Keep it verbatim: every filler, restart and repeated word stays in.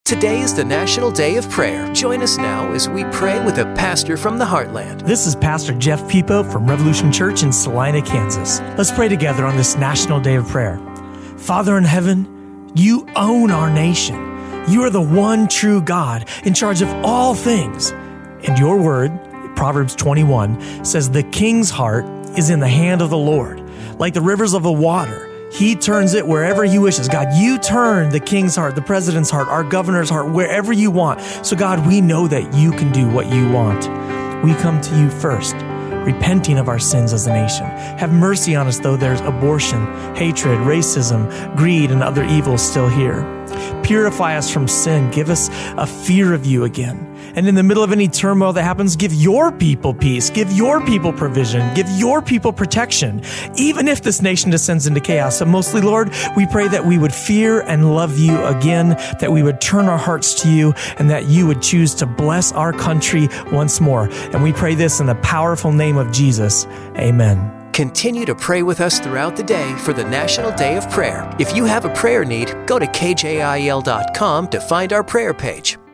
Today is the National Day of Prayer. Join us now as we pray with a pastor from the Heartland. This is Pastor Jeff Pipo from Revolution Church in Salina, Kansas. Let's pray together on this National Day of Prayer. Father in heaven, you own our nation. You are the one true God in charge of all things. And your word, Proverbs twenty-one, says the king's heart is in the hand of the Lord, like the rivers of the water. He turns it wherever he wishes. God, you turn the king's heart, the president's heart, our governor's heart, wherever you want. So God, we know that you can do what you want. We come to you first, repenting of our sins as a nation. Have mercy on us, though there's abortion, hatred, racism, greed, and other evils still here. Purify us from sin. Give us a fear of you again. And in the middle of any turmoil that happens, give your people peace. Give your people provision. Give your people protection, even if this nation descends into chaos. So mostly, Lord, we pray that we would fear and love you again, that we would turn our hearts to you, and that you would choose to bless our country once more. And we pray this in the powerful name of Jesus. Amen. Continue to pray with us throughout the day for the National Day of Prayer. If you have a prayer need, go to K J I L dot com to find our prayer page.